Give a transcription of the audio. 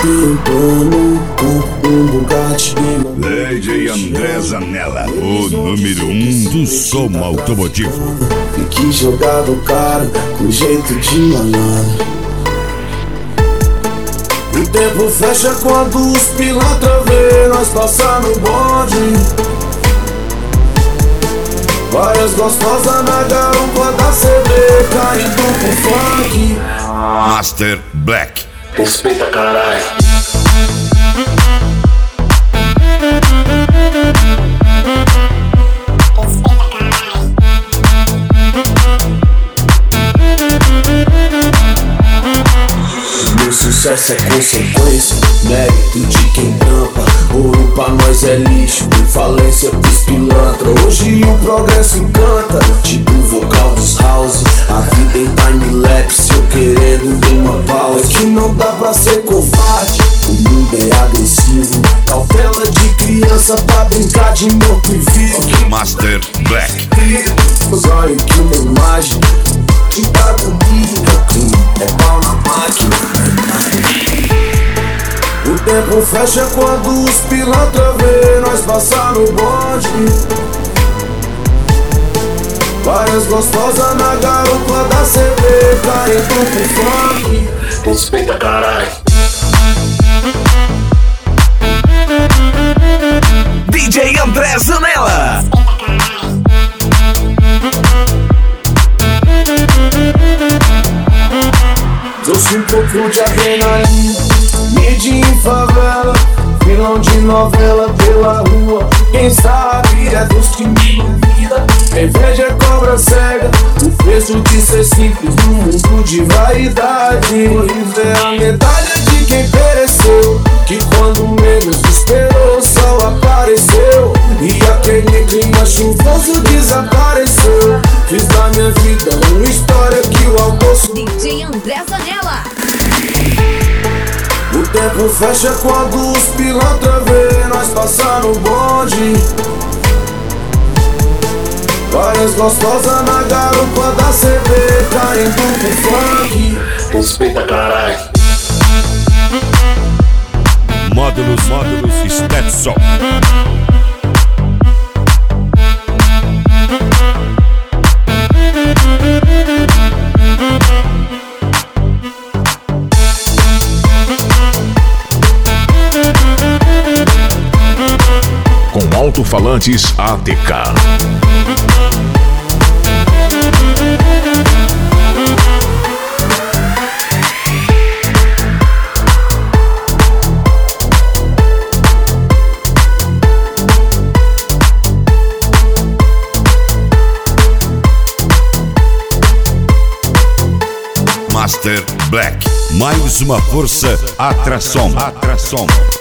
Tem um plano com um Bugatti. DJ André Zanella, o número 1 do som automotivo. Fique jogado cara, com jeito de malandro. O tempo fecha quando os pilantra vê nós passar no bonde. Várias gostosas na garupa da CD, caindo pro funk. Master Black. Respeita, caralho. Meu sucesso é consequência, mérito de quem trampa. Ouro pra nós é lixo, falência pros pilantra. Hoje o progresso encanta, tipo o vocal dos house. A vida em time-lapse, eu querendo uma pausa. Que não dá pra ser covarde, o mundo é agressivo. Cautela de criança pra brincar de morto e vivo. Master Black. Olha que uma imagem que tá comigo, é pau na máquina. O tempo fecha quando os pilantra vê nós passar no bonde. Várias gostosas na garupa da CD, caindo pro funk. Respeita, caralho. DJ André Zanella. Trouxe um pouco de adrenalina, midi em favela, vilão de novela pela rua. Quem sabe é dos que me duvida. Inveja é cobra cega, o preço de ser simples no mundo de vaidade. Isso é a medalha de quem pereceu, que quando menos esperou o sol apareceu. E aquele clima chuvoso desapareceu. Fiz da minha vida uma história que o almoço. DJ André Zanella. O tempo fecha quando os pilantra vê nós passar no bonde. Várias gostosas na garupa da CD, caindo pro funk. Respeita, caralho. Módulos Stetson. Com alto-falantes ATK. Master Black. Mais uma força, atração.